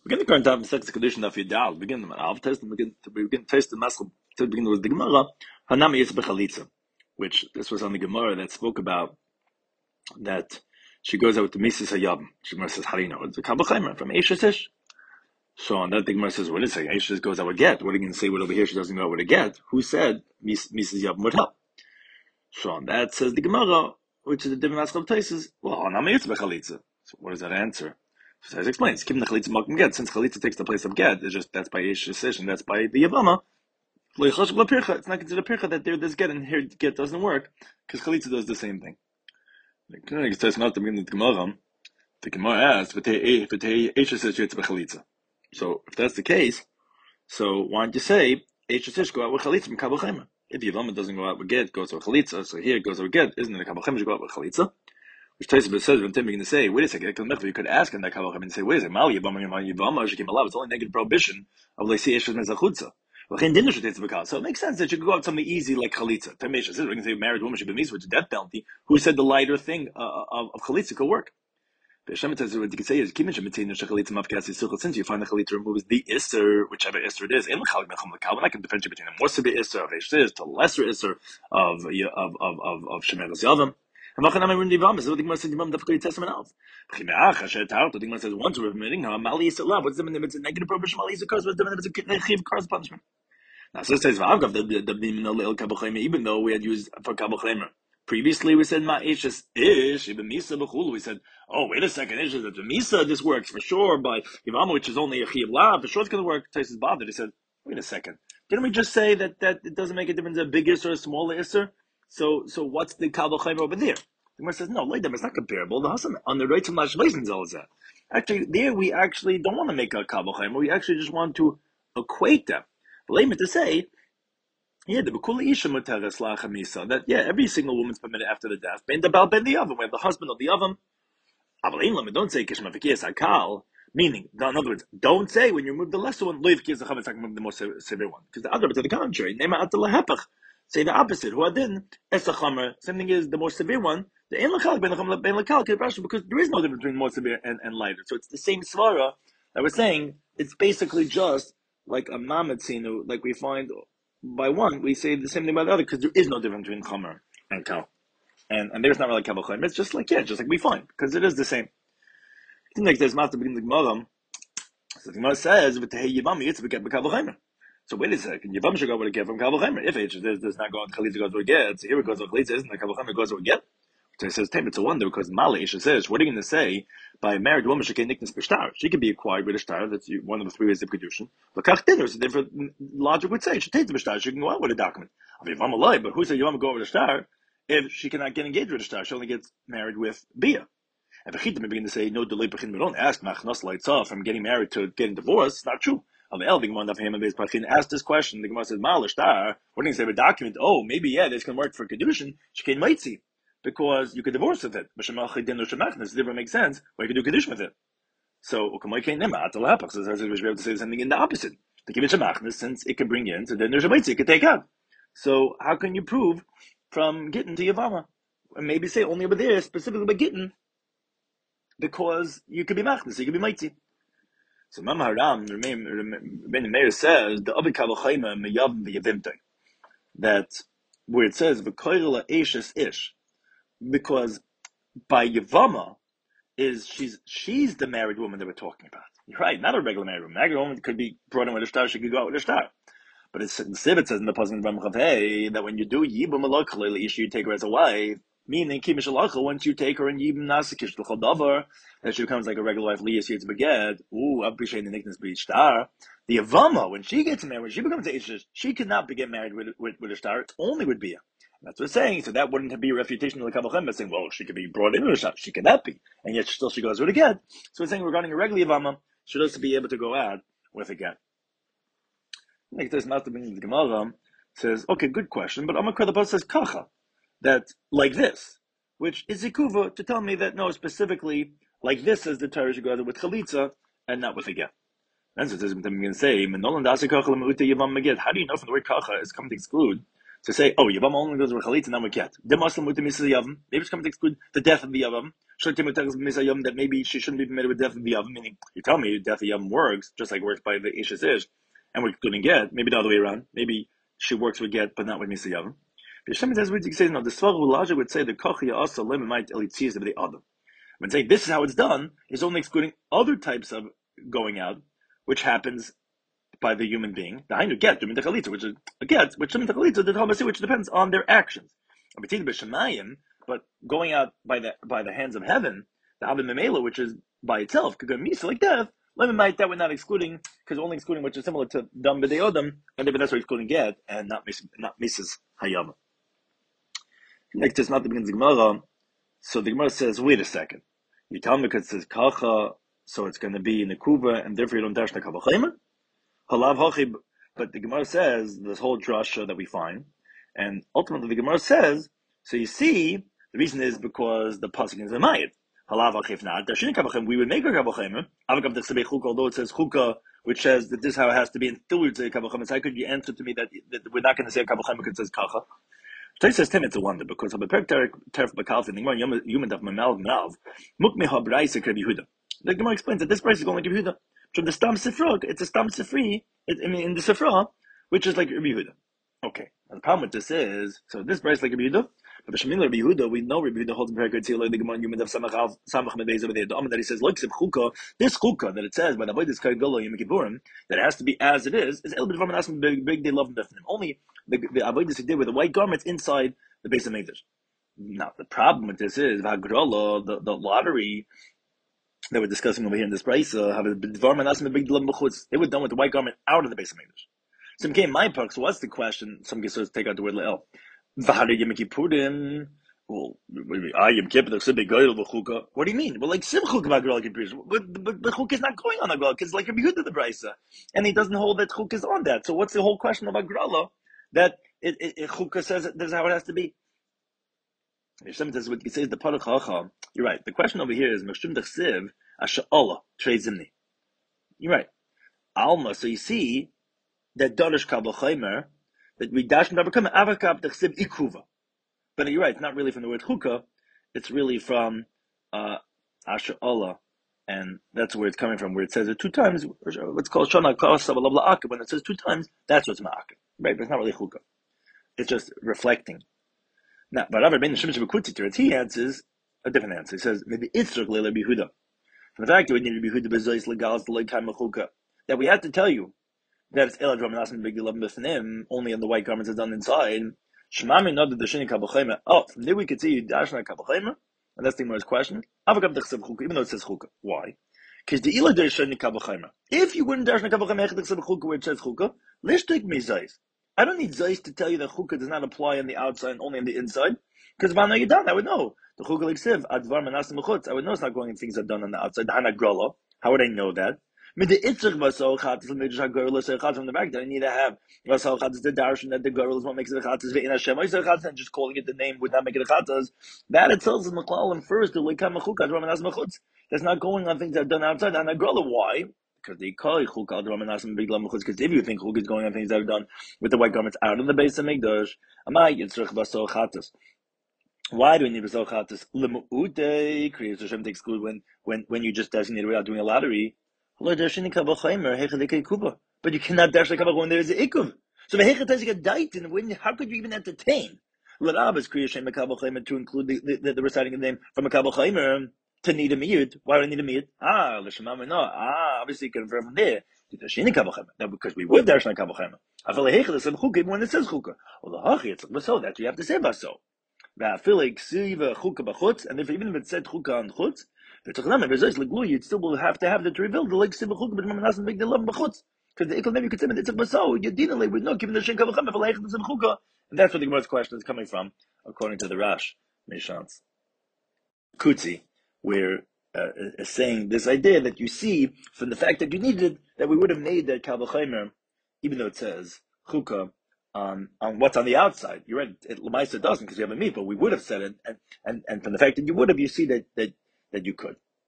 Begin the current time sex condition of Yidal. Begin the Av test. Begin test the Maschel. To begin with the Gemara, Hanami is Bechalitza, which this was on the Gemara that spoke about that she goes out with the Mises Hayab. She says, "How do you know it's a Kabbalah from Eishes Ish?" So on that, the Gemara says, "What is it? Eishes goes out with get. What are you going to say? What over here she doesn't go out with a get? Who said Mises Hayab would help?" So on that says the Gemara, which is the different Maschel places. Well, Hanami is Bechalitza. So what does that answer? So as explains, Kim the Chalitza Malkim Get, since Chalitza takes the place of Get, it's just that's by Yesh and that's by the Yavama. It's not considered a Pircha that there's Get and here Get doesn't work, because Chalitza does the same thing. The Gemara asks, so if that's the case, so why don't you say Eish go out with Chalitza from Kabel Chema? If Yavama doesn't go out with Get, goes with Chalitza, so here it goes with Get, isn't it a Kabel Chema should go out with Chalitza? Which Taisha says, when Tim begin to say, wait a second, you could ask in that Kabbalah and say, wait a second, Mali Yavama, she came alive, it's only negative prohibition of Lesi Eshes Mezachutza. So it makes sense that you could go out something easy like Chalitza. Tamesha says, we're going to say a married woman should be missed with a death penalty. Who said the lighter thing of Chalitza could work? Hashem says, what you can say is, since you find the Chalitza removes the Isser, whichever Isser it is, I can differentiate between a more severe Isser of Eshes to a lesser Isser of Shemeres Yavam. And what the Gemara says, the Testament else. The Gemara says, once we're admitting her, Mali is love. What's the minimum? It's a negative prohibition. Mali is a curse. What's the minimum? It's a chiv curse punishment. Now, so it says, even though we had used for Kabbalah previously, we said, Ma'ishes ish, even Misa b'chulu. We said, oh, wait a second, ish, that the Misa, this works for sure, by Yivama, which is only a chiv lav, for sure it's going to work. Taisus bothered. He said, wait a second. Didn't we just say that it doesn't make a difference, a big Isser or a smaller Isser? So what's the Kabbalah over there? The Gemara says, no, it's not comparable. The Hasan on the right to Mashleisen is that. Actually, there we actually don't want to make a Kabbalah. We actually just want to equate them. Blame it to say, the Bekula Isha Muteres Lachamisa, that every single woman's permitted after the death. Ben the Bal Ben the Oven, we have the husband of the Oven. Don't say Kishmafikiyas Akal. Meaning, in other words, don't say when you remove the lesser one, Loiv Kiyas Achav, remove the more severe one. Because the other, to the contrary, Nema Atala Hepach. Say the opposite. Who adin esachamer. Same thing is the more severe one. The ein lachal ben lachal because there is no difference between more severe and lighter. So it's the same svara that we're saying. It's basically just like a mamatzinu, like we find by one. We say the same thing by the other because there is no difference between chamer and kal, and there's not really kabel chamer. It's just like we find because it is the same. I think like there's master begin the Gemara. So the Gemara says, "V'tehei yivam yitzvah get b'kabel chamer." So wait a second. Yavam should go with a get from Kabel Chemer. If it does not go on Chalitza, goes with a get. So here it goes with Chalitza, isn't the Kabel Chemer goes with a get? So it says, it's a wonder because Mali Isha says, what are you going to say by a married woman? She can nickness b'shtar. She can be acquired with a shtar. That's one of the three ways of kedushin. But kach dinner is a different logic would say she takes the b'shtar. She can go out with a document. Yavam alive, but who said Yavam go with a shtar if she cannot get engaged with a shtar? She only gets married with bia. And Bechita may begin to say, no delay. We don't ask machnas lights off from getting married to getting divorced. It's not true. Asked this question. The Gemara says, what do you say of a document? Oh, maybe, this can work for Kedushin. Shkein Maitzi. Because you could divorce with it. It never makes sense. Why you could do Kedushin with it. So, so we should be able to say something in the opposite. To give it Shemachnas, since it can bring in, so then there's a Maitzi, it can take out. So, how can you prove from Gittin to Yavama? And maybe say only over there, specifically by Gittin, because you could be Machnas, you could be Maitzi. So Mama Haram, Ben Meir says the Abi Kabachayma Meyav V'Yavimte, that where it says V'Koyla Eishes Ish, because by Yavama is she's the married woman that we're talking about. You're right, not a regular married woman. Married woman could be brought in with a star, she could go out with a star. But it's the Sivit says in the Pasuk of Hey that when you do Yibum Alakal Ish, you take her as a wife. Meaning, once you take her and Yibum Nasikish L'Chadavar, that she becomes like a regular wife, Liyas Yitz Beged. I appreciate the nickname Beach Star. The Avama, when she gets married, when she becomes Ishish, she cannot get married with a star, it's only with Bia. That's what it's saying. So that wouldn't be a refutation of the Kabbalah saying, well, she could be brought into a star. She cannot be. And yet still she goes with a get. So it's saying regarding a regular Avama, she does be able to go out with a get. Like this, not the meaning of the Gemara says, okay, good question, but Amakar the says Kacha. That like this, which is zikuva to tell me that no, specifically like this as the Torah should go with chalitza and not with a get. And so it says, I'm going to say, how do you know from the word kacha is coming to exclude to say, oh, Yavam only goes with Chalitza, not with Get. The Muslim with the Misa Yavam, maybe it's coming to exclude the death of the Yavam. That maybe she shouldn't be permitted with death of the Yavam, meaning you tell me death of Yavam works, just like it works by the Ishas Ish, and we're excluding Get, maybe the other way around. Maybe she works with Get, but not with Misa Yavam. Hashem says, we say, no, the Svar logic would say the Kochia also lemon might elitzis of the Adam. When saying this is how it's done, is only excluding other types of going out, which happens by the human being. The Hainu Get, which is a Get, which depends on their actions. But going out by the hands of heaven, the Havim Memela, which is by itself, could go misa like death, lemon might that we're not excluding, because only excluding which is similar to Dam B'dei Odom, and that's why excluding Get, and not Misas Hayama. Like this, not the begins the Gemara. So the Gemara says, wait a second. You tell me because it says Kacha, so it's going to be in the Kuva, and therefore you don't dash the Kabachayma? Halav Hachi, but the Gemara says, this whole drasha that we find, and ultimately the Gemara says, so you see, the reason is because the Pasuk is a Mayit. Halav Hachi, if not, Dashini Kabachayma, we would make a Kabachayma, Avakam Techsebei Chukah, although it says Chukah, which says that this is how it has to be, and still we would say Kabachayma. So how could you answer to me that we're not going to say Kabachayma because it says Kacha? Tais says Tim, it's a wonder because of the Terf Bakalf in the Gemara Yom of Mamal Nav Mukmi Habraisa K'Rabbi Yehuda. The Gemara explains that this price is going like Rabbi Yehuda. From the Stam Sifra, it's a Stam Sifri in the Sifra, which is like Rabbi Yehuda. Okay, and the problem with this is so this price like Rabbi Yehuda, but the Shemin Rabbi Yehuda, we know Rabbi Yehuda holds a very good seal like the Gemara Yom of Samach Medbeis over there. The Amud that he says like Chukah, this Chukah that it says by the way this Kagala Yom Kippurim that it has to be as it is El B'Dvar Menasem big they love and definite. Only the avodas he did with the white garments inside the base of Mikdash. Now the problem with this is Vagrala, the lottery that we're discussing over here in this price, have a B'Dvar Menasem a big love b'chutz. They were done with the white garment out of the base of Mikdash. So it became my part. So what's the question? Some Gesuros take out the word le'el. V'hadar Yom Kippurim. Well, Yom Kippur the Sibei Goyel v'Chukah. What do you mean? Well, like Simchuk Vagrala Kippurim, but Chukah is not going on Vagrala because like Rabbi Yehuda the Brisa, and he doesn't hold that Chukah is on that. So what's the whole question of Vagrala? That Chukah says this is how it has to be. Hashem says what he says the Paruch Hacha. You're right. The question over here is Meshum Dechsiv Asher Allah Trei Zimni. You're right. Alma. So you see that Darish Kabel Chaimer that we dash and Babakam Avakab Dechsiv Ikuva. But you're right. It's not really from the word Chukah. It's really from Asher Allah. And that's where it's coming from, where it says it two times, what's called Shana Kasa Blah Akab. When it says two times, that's what's Ma'akab. Right? But it's not really Chukah. It's just reflecting. Now, but Rav Ben Shimon Shebekutzi, he answers a different answer. He says, maybe it's Leila Bihuda. From the fact that we need to be Bihuda Bezois Legals the Leikam Chukah, that we have to tell you that it's Ela Dram Nasim Big Love Bifnim, only on the white garments is done inside. Shemami not the Shini Kabachayma. Oh, from there we could see you Dashna Kabachayma. And that's the Gemara's question. Avakab Dechsev Chukah, even though it says Chukah. Why? Because the Ila Deshani Kabachayma. If you wouldn't Dashna Kabachayma, Dechsev Chukah, where it says Chukah, let's take me Zais. I don't need Zais to tell you that Chukah does not apply on the outside and only on the inside. Because if I know you're done, I would know. The Chukah like Siv, Advar Manasim Mechutz. I would know it's not going in things that are done on the outside. The Hanagrala. How would I know that? From the back, that I need to have Vasal Chatzis the Darshan that the girl is what makes it a Chatzis Ve'in Hashem and just calling it the name would not make it a Chatzis. That itself is Mechlalim first, the Lekam Mechukah, Advar Manasim Mechutz. That's not going on things that are done outside. And Hanagrala, why? Because they call it Chukah Advar Manasim Big Lam Mechutz. Because if you think Chukah is going on things that are done with the white garments out of the base of Mikdash, Amai Yitzrich Vasal Chatzis. Why do we need Vasal Chatzis? Lemu'udei creates Hashem to exclude when you just designate without doing a lottery. But you cannot dash like when there is an ikuv. So how could you even entertain? To include the reciting of the name from a kabel chaimer to need a miyud. Why do I need a miyud? Obviously you can confirm from there. Now because we would dash like kabel chaimer. When it says chukah. So that you have to say baso. And if even if it said chukah on chutz, you'd still will have to have the reveal the like sibachuk, but manasm big the love b'chutz. Because the ikol maybe you could say that it's a baso. You're dealing with no giving the shin kavacham if alayich the sibachuk. And that's where the Gemara's question is coming from, according to the Rash Mishans Kutzi, where is saying this idea that you see from the fact that you needed that we would have made that kavachaymer, even though it says chukah on what's on the outside. You're right. Lamaisa doesn't because you have a meat, but we would have said it, and from the fact that you would have, you see that you could.